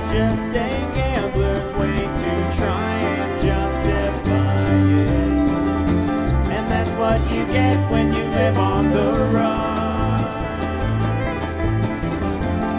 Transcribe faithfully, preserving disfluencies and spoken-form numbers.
just a gambler's way to try and justify it. And that's what you get when you live on the